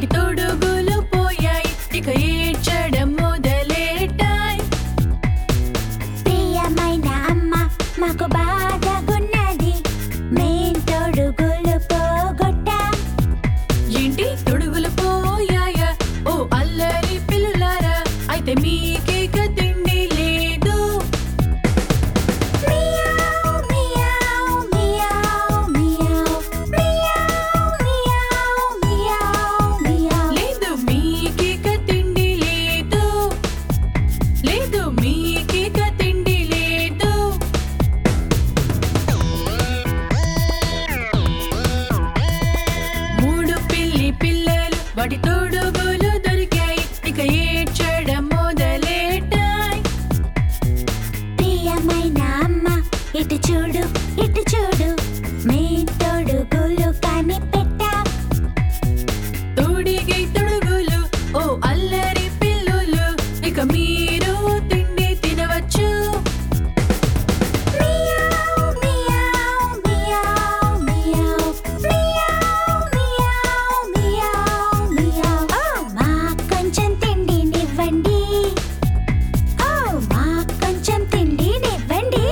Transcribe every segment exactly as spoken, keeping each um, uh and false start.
వాటి తొడుగులు పోయాయి, ఇక ఏడ్చడం మొదలెట్టాయి. ప్రియమైన అమ్మ మాకు బాధగున్నది, మేం తొడుగులు పోగొట్టాం. ఏంటి తొడుగులు పోయాయా? ఓ అల్లరి పిల్లులారా, అయితే మీకేక తిండి లేదు. Meow meow meow meow meow meow meow meow. లేదు మీకేక తిండి లేదు, లేదు మీకేక తిండి లేదు. మూడు పిల్లి పిల్లలు వాటి తొడుగులు దొరికాయి, ఇక ఏడ్చడం మొదలెట్టాయి. ప్రియమైన అమ్మ ఇటు చూడు ఇటు చూడు, మేం తొడుగులు కనిపెట్టాం. తొడిగి తొడుగులు ఓ అల్లరి పిల్లులు, ఇక మీరు తిండి తినవచ్చు. Meow meow meow meow meow meow meow meow. ఓ మాకు కొంచెం తిండినివ్వండి, ఓ మాకు కొంచెం తిండినివ్వండి.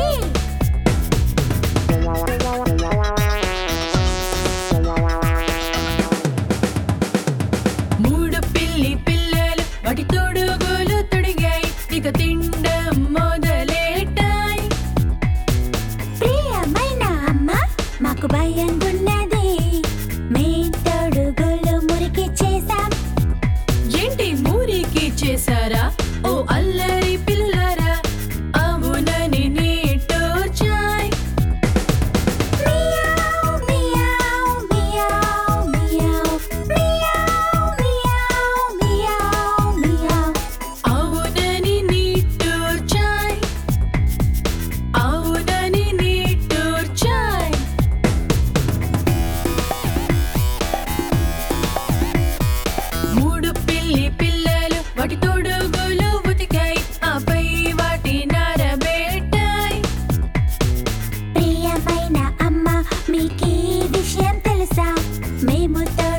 మూడు పిల్లి పిల్లలు వాటి తొడుగులు తొడిగాయి, ఇక తినడం మొదలెట్టాయి. ప్రియమైన అమ్మ మాకు భయంగున్నది, మేం తొడుగులు మురికి చేశాం. ఏంటి మూరికి చేశారా? ఓ అల్లరి పిల్లులారా, అవునని నీటోర్చాయ్. Meow meow meow meow meow meow meow meow. అవునని నీటోర్చాయ్, అవునని నీటోర్చాయ్. మూడు పిల్లి పిల్లలు వాటి తొడుగులు ఉతికాయి, ఆపై వాటి నారబెట్టాయి. ప్రియమైన అమ్మ మీకీ విషయం తెలుసా, మేము